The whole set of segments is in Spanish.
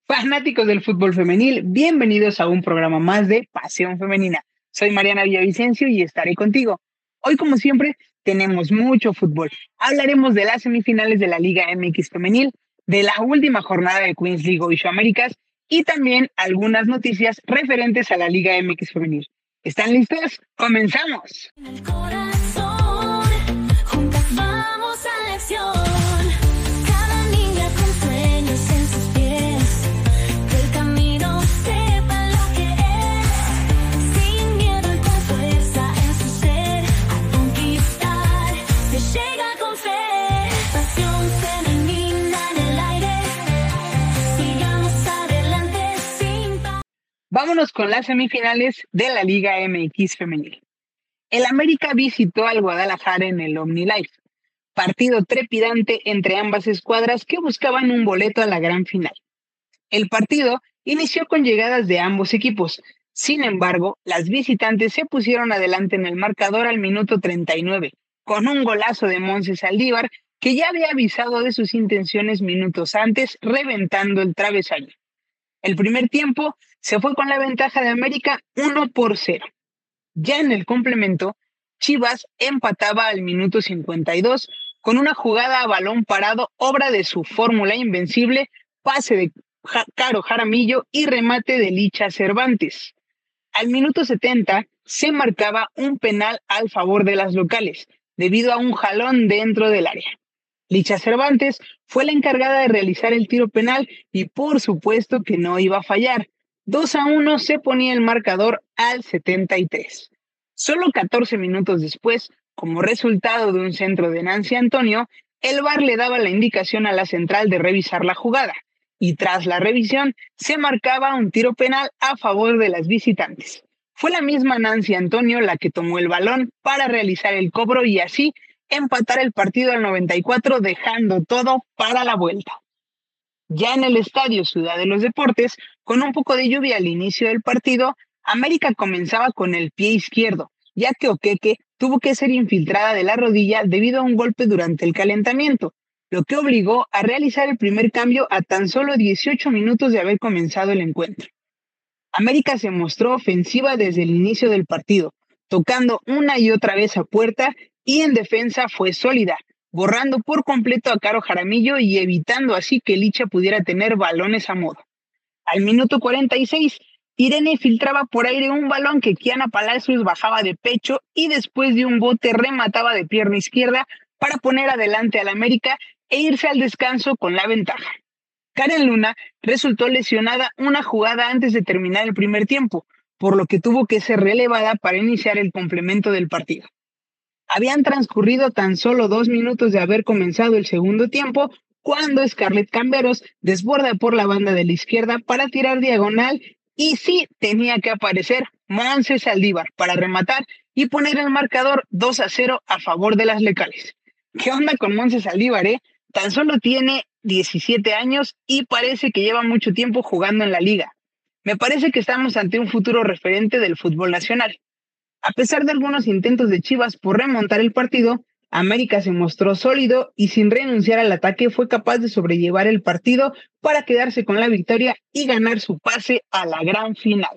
Fanáticos del fútbol femenil, bienvenidos a un programa más de Pasión Femenina. Soy Mariana Villavicencio y estaré contigo. Hoy, como siempre, tenemos mucho fútbol. Hablaremos de las semifinales de la Liga MX Femenil, de la última jornada de Queens League Ocho Américas y también algunas noticias referentes a la Liga MX Femenil. ¿Están listas? ¡Comenzamos! El corazón, juntas vamos a la acción. Cada niña con sueños en sus pies, del camino sepa lo que es. Sin miedo y con fuerza en su ser, a conquistar se llega con fe. Pasión femenina en el aire, sigamos adelante sin parar. Vámonos con las semifinales de la Liga MX Femenil. El América visitó al Guadalajara en el OmniLife, partido trepidante entre ambas escuadras que buscaban un boleto a la gran final. El partido inició con llegadas de ambos equipos. Sin embargo, las visitantes se pusieron adelante en el marcador al minuto 39, con un golazo de Montse Saldívar, que ya había avisado de sus intenciones minutos antes, reventando el travesaño. El primer tiempo se fue con la ventaja de América 1-0. Ya en el complemento, Chivas empataba al minuto 52 con una jugada a balón parado, obra de su fórmula invencible, pase de Caro Jaramillo y remate de Licha Cervantes. Al minuto 70 se marcaba un penal al favor de las locales, debido a un jalón dentro del área. Licha Cervantes fue la encargada de realizar el tiro penal y por supuesto que no iba a fallar. 2-1 se ponía el marcador al 73. Solo 14 minutos después, como resultado de un centro de Nancy Antonio, el VAR le daba la indicación a la central de revisar la jugada, y tras la revisión se marcaba un tiro penal a favor de las visitantes. Fue la misma Nancy Antonio la que tomó el balón para realizar el cobro y así empatar el partido al 94, dejando todo para la vuelta. Ya en el estadio Ciudad de los Deportes, con un poco de lluvia al inicio del partido, América comenzaba con el pie izquierdo, ya que Oqueque tuvo que ser infiltrada de la rodilla debido a un golpe durante el calentamiento, lo que obligó a realizar el primer cambio a tan solo 18 minutos de haber comenzado el encuentro. América se mostró ofensiva desde el inicio del partido, tocando una y otra vez a puerta y en defensa fue sólida, borrando por completo a Caro Jaramillo y evitando así que Licha pudiera tener balones a modo. Al minuto 46, Irene filtraba por aire un balón que Kiana Palacios bajaba de pecho y después de un bote remataba de pierna izquierda para poner adelante al América e irse al descanso con la ventaja. Karen Luna resultó lesionada una jugada antes de terminar el primer tiempo, por lo que tuvo que ser relevada para iniciar el complemento del partido. Habían transcurrido tan solo 2 minutos de haber comenzado el segundo tiempo cuando Scarlett Camberos desborda por la banda de la izquierda para tirar diagonal y sí tenía que aparecer Montse Saldívar para rematar y poner el marcador 2-0 a favor de las locales. ¿Qué onda con Montse Saldívar, Tan solo tiene 17 años y parece que lleva mucho tiempo jugando en la liga. Me parece que estamos ante un futuro referente del fútbol nacional. A pesar de algunos intentos de Chivas por remontar el partido, América se mostró sólido y sin renunciar al ataque fue capaz de sobrellevar el partido para quedarse con la victoria y ganar su pase a la gran final.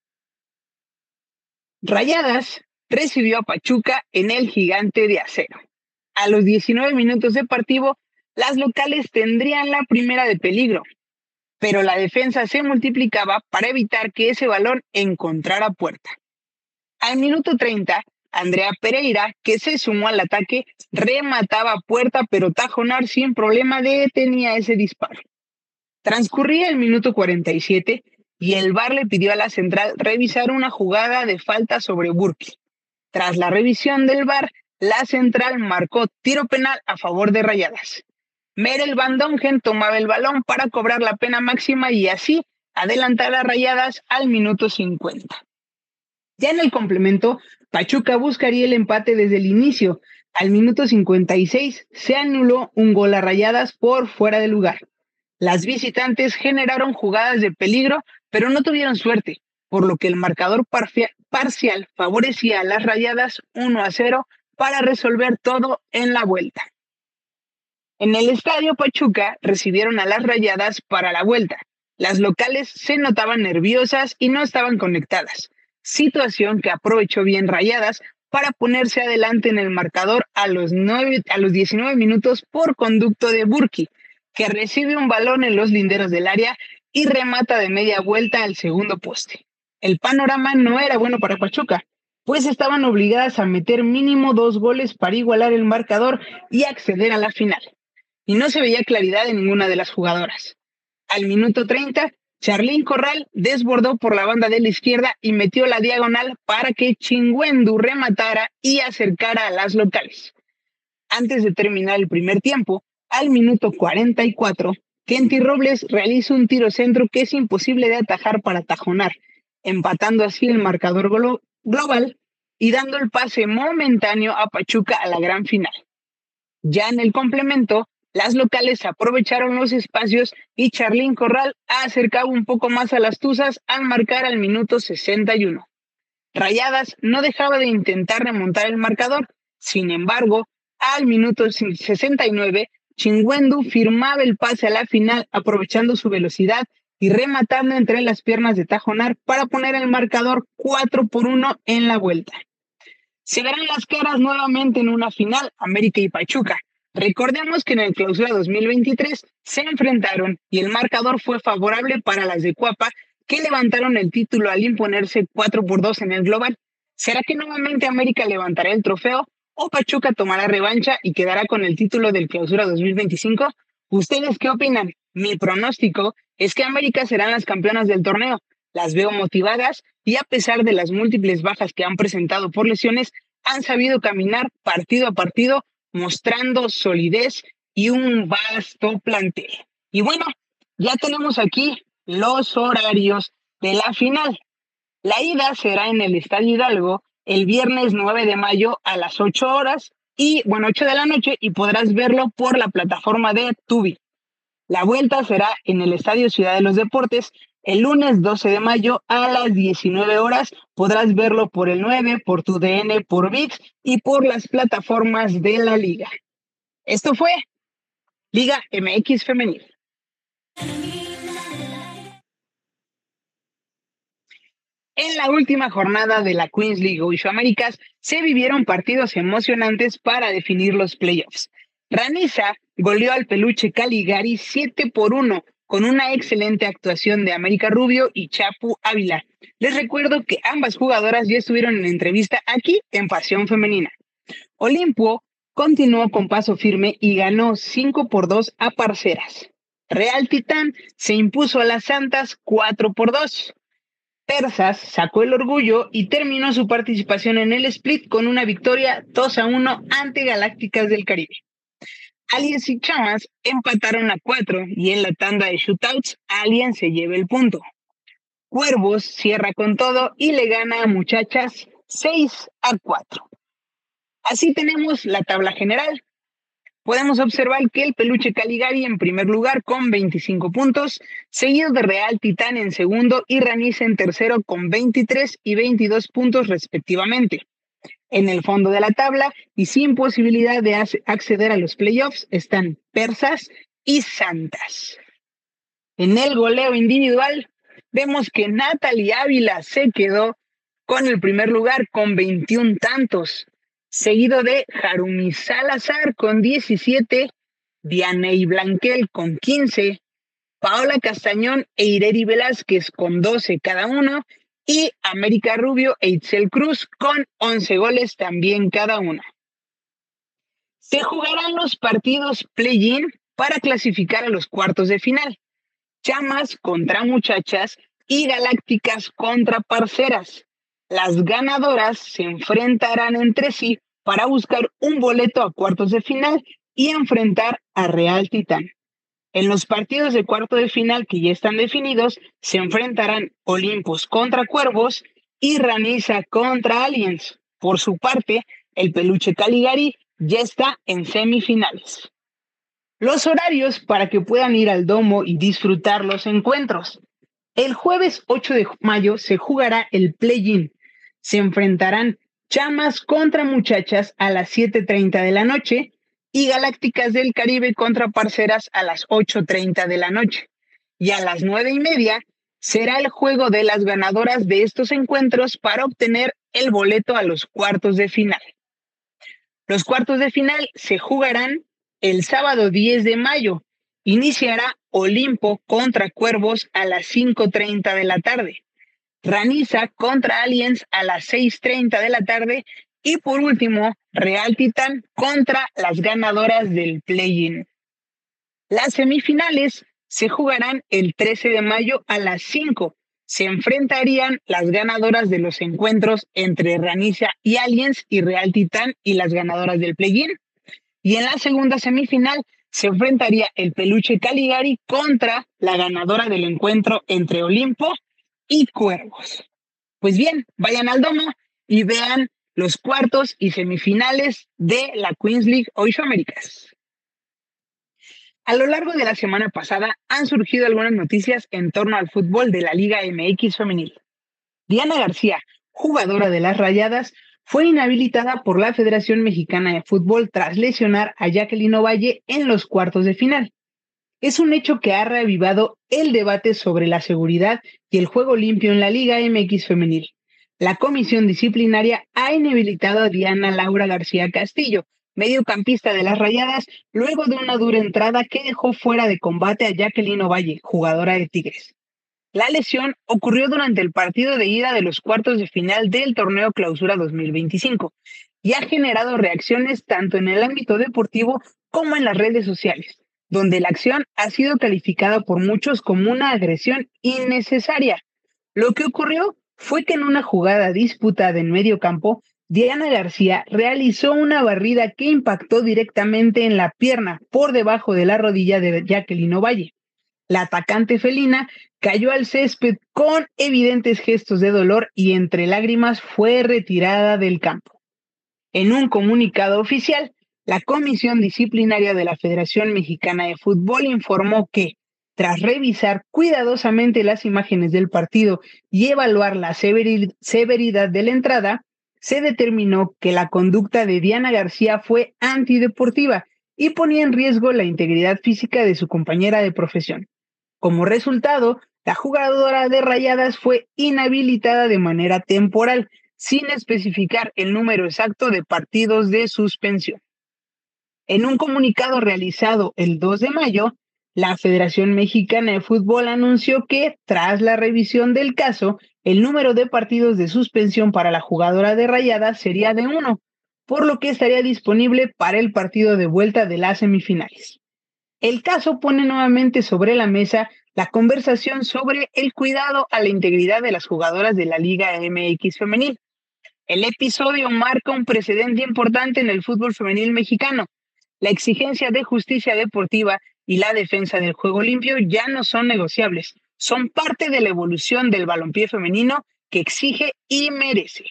Rayadas recibió a Pachuca en el Gigante de Acero. A los 19 minutos de partido, las locales tendrían la primera de peligro, pero la defensa se multiplicaba para evitar que ese balón encontrara puerta. Al minuto 30, Andrea Pereira, que se sumó al ataque, remataba a puerta, pero Tajonar sin problema detenía ese disparo. Transcurría el minuto 47 y el VAR le pidió a la central revisar una jugada de falta sobre Burki. Tras la revisión del VAR, la central marcó tiro penal a favor de Rayadas. Merel Van Dongen tomaba el balón para cobrar la pena máxima y así adelantar a Rayadas al minuto 50. Ya en el complemento, Pachuca buscaría el empate desde el inicio. Al minuto 56 se anuló un gol a Rayadas por fuera de lugar. Las visitantes generaron jugadas de peligro, pero no tuvieron suerte, por lo que el marcador parcial favorecía a las Rayadas 1-0 para resolver todo en la vuelta. En el Estadio Pachuca recibieron a las Rayadas para la vuelta. Las locales se notaban nerviosas y no estaban conectadas, situación que aprovechó bien Rayadas para ponerse adelante en el marcador a los 19 minutos por conducto de Burki, que recibe un balón en los linderos del área y remata de media vuelta al segundo poste. El panorama no era bueno para Pachuca, pues estaban obligadas a meter mínimo 2 goles para igualar el marcador y acceder a la final. Y no se veía claridad en ninguna de las jugadoras. Al minuto 30, Charlín Corral desbordó por la banda de la izquierda y metió la diagonal para que Chingüendu rematara y acercara a las locales. Antes de terminar el primer tiempo, al minuto 44, Kenty Robles realiza un tiro centro que es imposible de atajar para tajonar, empatando así el marcador global y dando el pase momentáneo a Pachuca a la gran final. Ya en el complemento, las locales aprovecharon los espacios y Charlín Corral acercaba un poco más a las Tuzas al marcar al minuto 61. Rayadas no dejaba de intentar remontar el marcador, sin embargo, al minuto 69, Chingüendu firmaba el pase a la final aprovechando su velocidad y rematando entre las piernas de Tajonar para poner el marcador 4-1 en la vuelta. Se verán las caras nuevamente en una final, América y Pachuca. Recordemos que en el Clausura 2023 se enfrentaron y el marcador fue favorable para las de Cuapa, que levantaron el título al imponerse 4-2 en el global. ¿Será que nuevamente América levantará el trofeo o Pachuca tomará revancha y quedará con el título del Clausura 2025? ¿Ustedes qué opinan? Mi pronóstico es que América serán las campeonas del torneo. Las veo motivadas y a pesar de las múltiples bajas que han presentado por lesiones, han sabido caminar partido a partido, mostrando solidez y un vasto plantel. Y bueno, ya tenemos aquí los horarios de la final. La ida será en el Estadio Hidalgo el viernes 9 de mayo a las 8 horas y, 8 de la noche, y podrás verlo por la plataforma de Tubi. La vuelta será en el Estadio Ciudad de los Deportes el lunes 12 de mayo a las 19 horas. Podrás verlo por el 9, por tu DN, por ViX y por las plataformas de la liga. Esto fue Liga MX Femenil. En la última jornada de la Queens League Ocho Américas se vivieron partidos emocionantes para definir los playoffs. Ranisa goleó al Peluche Caligari 7-1 con una excelente actuación de América Rubio y Chapu Ávila. Les recuerdo que ambas jugadoras ya estuvieron en entrevista aquí en Pasión Femenina. Olimpo continuó con paso firme y ganó 5-2 a Parceras. Real Titán se impuso a las Santas 4-2. Persas sacó el orgullo y terminó su participación en el split con una victoria 2-1 ante Galácticas del Caribe. Aliens y Chamas empataron a 4 y en la tanda de shootouts Alien se lleva el punto. Cuervos cierra con todo y le gana a Muchachas 6-4. Así tenemos la tabla general. Podemos observar que el Peluche Caligari en primer lugar con 25 puntos, seguido de Real Titán en segundo y Ranisa en tercero con 23 y 22 puntos respectivamente. En el fondo de la tabla y sin posibilidad de acceder a los playoffs están Persas y Santas. En el goleo individual vemos que Natalie Ávila se quedó con el primer lugar con 21 tantos, seguido de Harumi Salazar con 17, Dianey Blanquel con 15, Paola Castañón e Ireri Velázquez con 12 cada uno, y América Rubio e Itzel Cruz con 11 goles también cada una. Se jugarán los partidos play-in para clasificar a los cuartos de final. Chamas contra Muchachas y Galácticas contra Parceras. Las ganadoras se enfrentarán entre sí para buscar un boleto a cuartos de final y enfrentar a Real Titán. En los partidos de cuarto de final que ya están definidos, se enfrentarán Olimpos contra Cuervos y Ranisa contra Aliens. Por su parte, el Peluche Caligari ya está en semifinales. Los horarios para que puedan ir al domo y disfrutar los encuentros. El jueves 8 de mayo se jugará el play-in. Se enfrentarán Chamas contra Muchachas a las 7:30 de la noche y Galácticas del Caribe contra Parceras a las 8:30 de la noche. y a las 9:30 será el juego de las ganadoras de estos encuentros para obtener el boleto a los cuartos de final. Los cuartos de final se jugarán el sábado 10 de mayo. Iniciará Olimpo contra Cuervos a las 5:30 de la tarde. Raniza contra Aliens a las 6:30 de la tarde. Y por último, Real Titán contra las ganadoras del play-in. Las semifinales se jugarán el 13 de mayo a las 5. Se enfrentarían las ganadoras de los encuentros entre Raniza y Aliens y Real Titán y las ganadoras del play-in. Y en la segunda semifinal se enfrentaría el Peluche Caligari contra la ganadora del encuentro entre Olimpo y Cuervos. Pues bien, vayan al domo y vean los cuartos y semifinales de la Queens League Ocho Américas. A lo largo de la semana pasada han surgido algunas noticias en torno al fútbol de la Liga MX femenil. Diana García, jugadora de las Rayadas, fue inhabilitada por la Federación Mexicana de Fútbol tras lesionar a Jacqueline Ovalle en los cuartos de final. Es un hecho que ha reavivado el debate sobre la seguridad y el juego limpio en la Liga MX femenil. La comisión disciplinaria ha inhabilitado a Diana Laura García Castillo, mediocampista de las Rayadas, luego de una dura entrada que dejó fuera de combate a Jacqueline Ovalle, jugadora de Tigres. La lesión ocurrió durante el partido de ida de los cuartos de final del torneo Clausura 2025 y ha generado reacciones tanto en el ámbito deportivo como en las redes sociales, donde la acción ha sido calificada por muchos como una agresión innecesaria. Lo que ocurrió fue que en una jugada disputada en medio campo, Diana García realizó una barrida que impactó directamente en la pierna por debajo de la rodilla de Jacqueline Ovalle. La atacante felina cayó al césped con evidentes gestos de dolor y entre lágrimas fue retirada del campo. En un comunicado oficial, la Comisión Disciplinaria de la Federación Mexicana de Fútbol informó que, tras revisar cuidadosamente las imágenes del partido y evaluar la severidad de la entrada, se determinó que la conducta de Diana García fue antideportiva y ponía en riesgo la integridad física de su compañera de profesión. Como resultado, la jugadora de Rayadas fue inhabilitada de manera temporal, sin especificar el número exacto de partidos de suspensión. En un comunicado realizado el 2 de mayo, la Federación Mexicana de Fútbol anunció que, tras la revisión del caso, el número de partidos de suspensión para la jugadora de Rayadas sería de 1, por lo que estaría disponible para el partido de vuelta de las semifinales. El caso pone nuevamente sobre la mesa la conversación sobre el cuidado a la integridad de las jugadoras de la Liga MX femenil. El episodio marca un precedente importante en el fútbol femenil mexicano. La exigencia de justicia deportiva y la defensa del juego limpio ya no son negociables, son parte de la evolución del balompié femenino que exige y merece.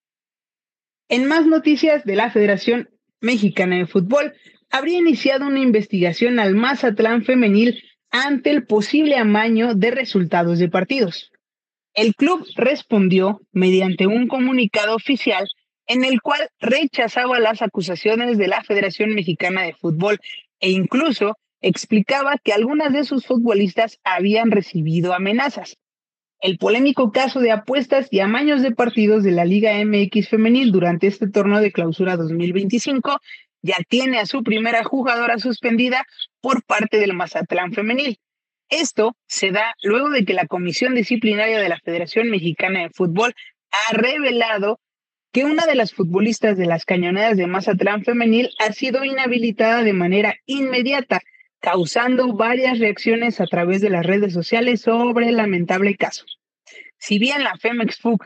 En más noticias de la Federación Mexicana de Fútbol, habría iniciado una investigación al Mazatlán femenil ante el posible amaño de resultados de partidos. El club respondió mediante un comunicado oficial en el cual rechazaba las acusaciones de la Federación Mexicana de Fútbol e incluso explicaba que algunas de sus futbolistas habían recibido amenazas. El polémico caso de apuestas y amaños de partidos de la Liga MX femenil durante este torneo de clausura 2025 ya tiene a su primera jugadora suspendida por parte del Mazatlán femenil. Esto se da luego de que la Comisión Disciplinaria de la Federación Mexicana de Fútbol ha revelado que una de las futbolistas de las Cañoneras de Mazatlán femenil ha sido inhabilitada de manera inmediata, causando varias reacciones a través de las redes sociales sobre el lamentable caso. Si bien la Femex Foot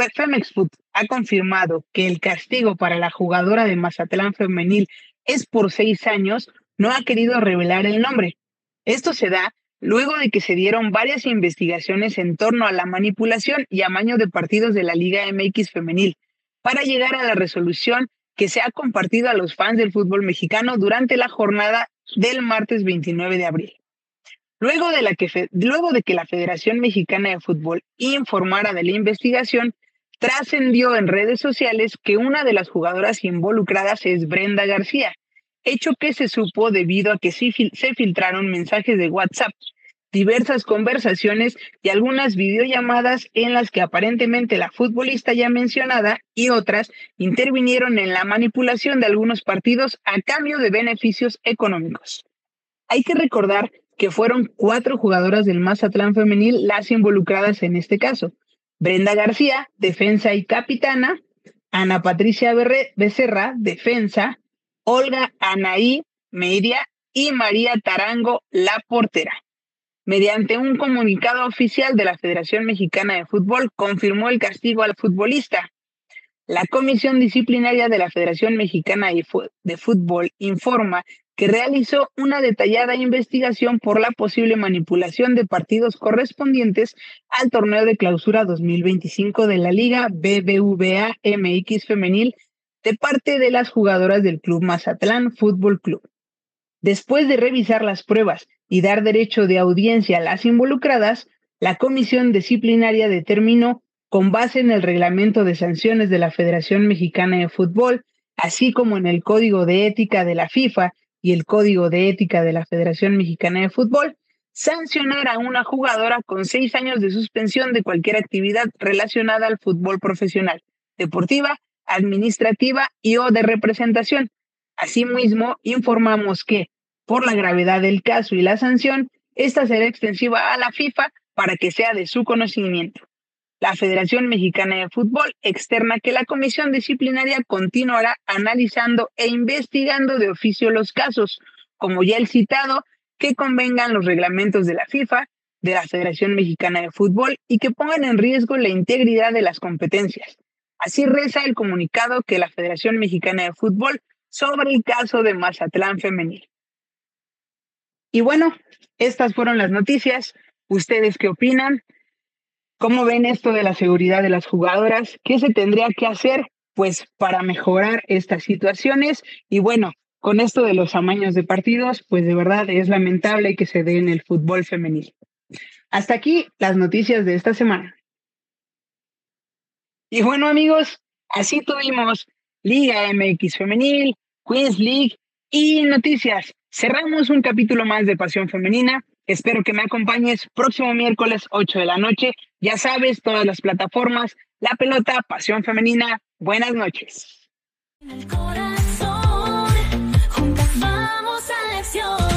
ha confirmado que el castigo para la jugadora de Mazatlán femenil es por 6 años, no ha querido revelar el nombre. Esto se da luego de que se dieron varias investigaciones en torno a la manipulación y amaño de partidos de la Liga MX femenil, para llegar a la resolución que se ha compartido a los fans del fútbol mexicano durante la jornada del martes 29 de abril. Luego de que la Federación Mexicana de Fútbol informara de la investigación, trascendió en redes sociales que una de las jugadoras involucradas es Brenda García, hecho que se supo debido a que se filtraron mensajes de WhatsApp diversas conversaciones y algunas videollamadas en las que aparentemente la futbolista ya mencionada y otras intervinieron en la manipulación de algunos partidos a cambio de beneficios económicos. Hay que recordar que fueron 4 jugadoras del Mazatlán femenil las involucradas en este caso. Brenda García, defensa y capitana; Ana Patricia Becerra, defensa; Olga Anaí Media y María Tarango, la portera. Mediante un comunicado oficial de la Federación Mexicana de Fútbol, confirmó el castigo al futbolista. La Comisión Disciplinaria de la Federación Mexicana de Fútbol informa que realizó una detallada investigación por la posible manipulación de partidos correspondientes al torneo de clausura 2025 de la Liga BBVA MX Femenil de parte de las jugadoras del Club Mazatlán Fútbol Club. Después de revisar las pruebas y dar derecho de audiencia a las involucradas, la Comisión Disciplinaria determinó, con base en el Reglamento de Sanciones de la Federación Mexicana de Fútbol, así como en el Código de Ética de la FIFA y el Código de Ética de la Federación Mexicana de Fútbol, sancionar a una jugadora con 6 años de suspensión de cualquier actividad relacionada al fútbol profesional, deportiva, administrativa y o de representación. Asimismo, informamos que, por la gravedad del caso y la sanción, esta será extensiva a la FIFA para que sea de su conocimiento. La Federación Mexicana de Fútbol externa que la Comisión Disciplinaria continuará analizando e investigando de oficio los casos, como ya el citado, que convengan los reglamentos de la FIFA, de la Federación Mexicana de Fútbol y que pongan en riesgo la integridad de las competencias. Así reza el comunicado que la Federación Mexicana de Fútbol sobre el caso de Mazatlán femenil. Y bueno, estas fueron las noticias. ¿Ustedes qué opinan? ¿Cómo ven esto de la seguridad de las jugadoras? ¿Qué se tendría que hacer, pues, para mejorar estas situaciones? Y bueno, con esto de los amaños de partidos, pues de verdad es lamentable que se dé en el fútbol femenil. Hasta aquí las noticias de esta semana. Y bueno, amigos, así tuvimos Liga MX Femenil, Queens League y noticias. Cerramos un capítulo más de Pasión Femenina. Espero que me acompañes próximo miércoles 8 de la noche. Ya sabes, todas las plataformas, La Pelota, Pasión Femenina. Buenas noches. En el corazón, juntas vamos a la acción.